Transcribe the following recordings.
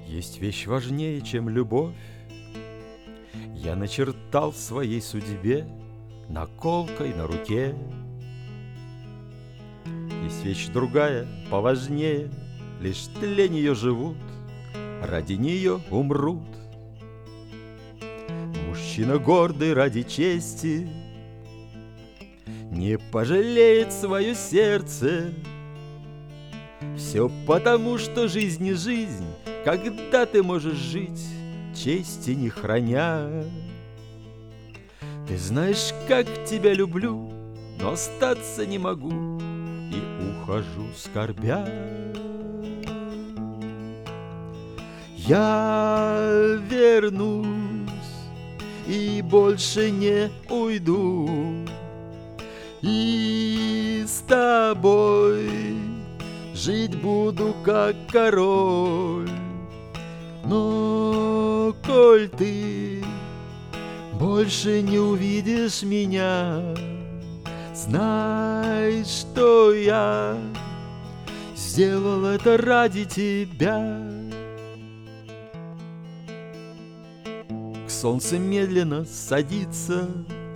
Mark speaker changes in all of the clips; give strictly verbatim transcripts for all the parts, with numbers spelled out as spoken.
Speaker 1: Есть вещь важнее, чем любовь. Я начертал в своей судьбе наколкой на руке. Есть вещь другая, поважнее, лишь для нее живут, ради нее умрут. Мужчина гордый ради чести не пожалеет свое сердце. Все потому, что жизнь не жизнь, когда ты можешь жить, чести не храня. Ты знаешь, как тебя люблю, но остаться не могу и ухожу скорбя. Я вернусь и больше не уйду, и с тобой жить буду как король. Но коль ты больше не увидишь меня, знай, что я сделал это ради тебя. Солнце медленно садится,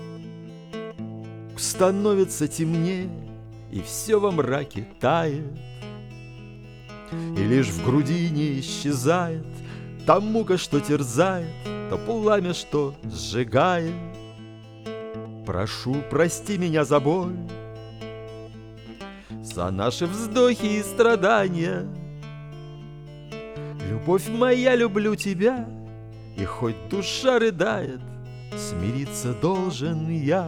Speaker 1: становится темнее, и все во мраке тает, и лишь в груди не исчезает та мука, что терзает, то пламя, что сжигает. Прошу, прости меня за боль, за наши вздохи и страдания. Любовь моя, люблю тебя, и хоть душа рыдает, смириться должен я.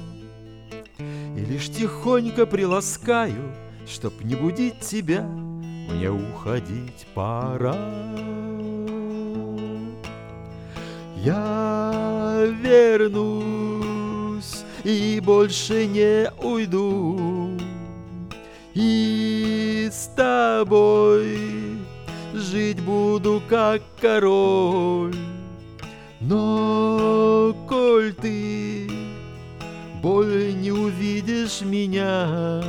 Speaker 1: И лишь тихонько приласкаю, чтоб не будить тебя, мне уходить пора. Я вернусь и больше не уйду, и с тобой жить буду как король. Но коль ты более не увидишь меня,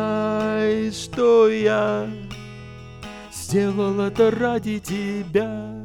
Speaker 1: знай, что я сделал это ради тебя.